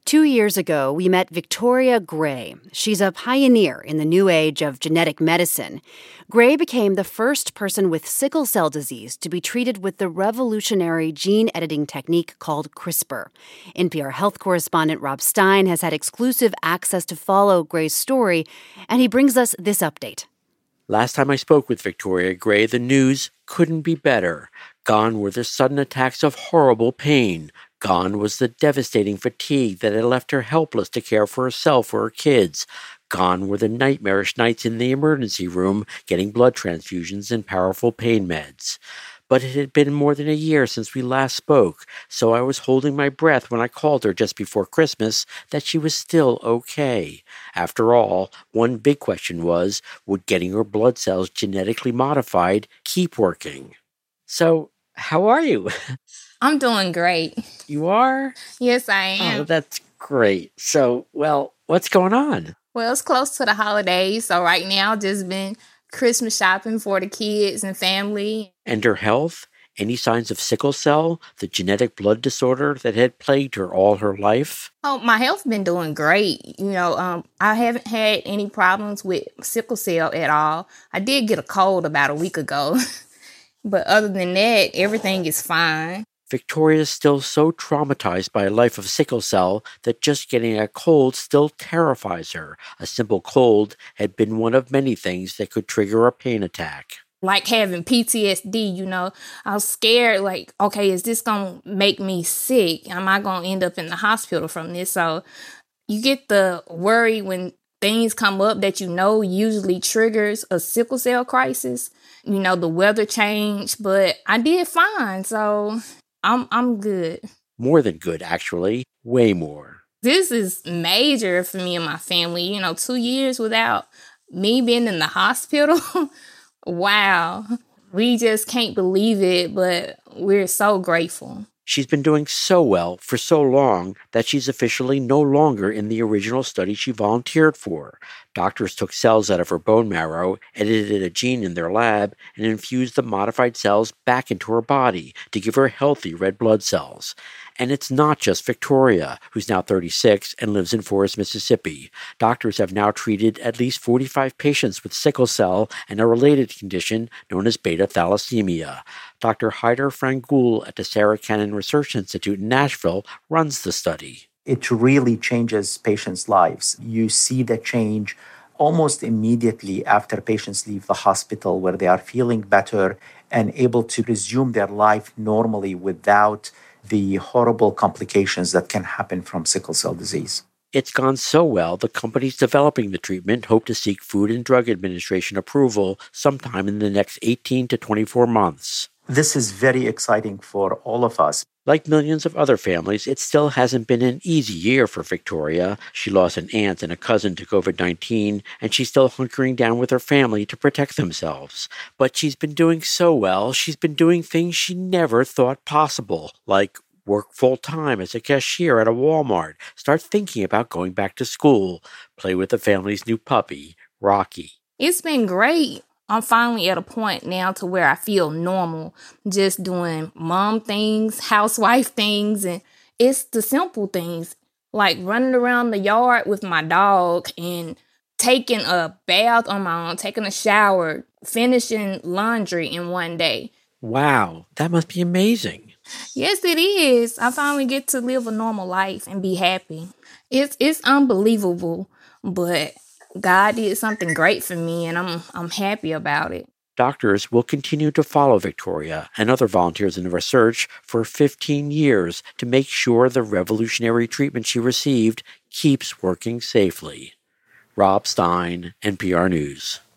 2 years ago, we met Victoria Gray. She's a pioneer in the new age of genetic medicine. Gray became the first person with sickle cell disease to be treated with the revolutionary gene editing technique called CRISPR. NPR health correspondent Rob Stein has had exclusive access to follow Gray's story, and he brings us this update. Last time I spoke with Victoria Gray, the news couldn't be better. Gone were the sudden attacks of horrible pain. Gone was the devastating fatigue that had left her helpless to care for herself or her kids. Gone were the nightmarish nights in the emergency room getting blood transfusions and powerful pain meds. But it had been more than a year since we last spoke, so I was holding my breath when I called her just before Christmas that she was still okay. After all, one big question was, would getting her blood cells genetically modified keep working? So, how are you? I'm doing great. You are? Yes, I am. Oh, that's great. So, what's going on? Well, it's close to the holidays, so right now just been Christmas shopping for the kids and family. And her health? Any signs of sickle cell, the genetic blood disorder that had plagued her all her life? Oh, my health's been doing great. I haven't had any problems with sickle cell at all. I did get a cold about a week ago. But other than that, everything is fine. Victoria is still so traumatized by a life of sickle cell that just getting a cold still terrifies her. A simple cold had been one of many things that could trigger a pain attack. Like having PTSD, I was scared, okay, is this going to make me sick? Am I going to end up in the hospital from this? So you get the worry when things come up that usually triggers a sickle cell crisis. The weather changed, but I did fine, so I'm good. More than good, actually. Way more. This is major for me and my family. 2 years without me being in the hospital. Wow. We just can't believe it, but we're so grateful. She's been doing so well for so long that she's officially no longer in the original study she volunteered for. Doctors took cells out of her bone marrow, edited a gene in their lab, and infused the modified cells back into her body to give her healthy red blood cells. And it's not just Victoria, who's now 36 and lives in Forest, Mississippi. Doctors have now treated at least 45 patients with sickle cell and a related condition known as beta thalassemia. Dr. Haider Frangoul at the Sarah Cannon Research Institute in Nashville runs the study. It really changes patients' lives. You see the change almost immediately after patients leave the hospital, where they are feeling better and able to resume their life normally without the horrible complications that can happen from sickle cell disease. It's gone so well, the companies developing the treatment hope to seek Food and Drug Administration approval sometime in the next 18 to 24 months. This is very exciting for all of us. Like millions of other families, it still hasn't been an easy year for Victoria. She lost an aunt and a cousin to COVID-19, and she's still hunkering down with her family to protect themselves. But she's been doing so well, she's been doing things she never thought possible, like work full-time as a cashier at a Walmart, start thinking about going back to school, play with the family's new puppy, Rocky. It's been great. I'm finally at a point now to where I feel normal, just doing mom things, housewife things, and it's the simple things, like running around the yard with my dog and taking a bath on my own, taking a shower, finishing laundry in one day. Wow, that must be amazing. Yes, it is. I finally get to live a normal life and be happy. It's unbelievable, but God did something great for me, and I'm happy about it. Doctors will continue to follow Victoria and other volunteers in the research for 15 years to make sure the revolutionary treatment she received keeps working safely. Rob Stein, NPR News.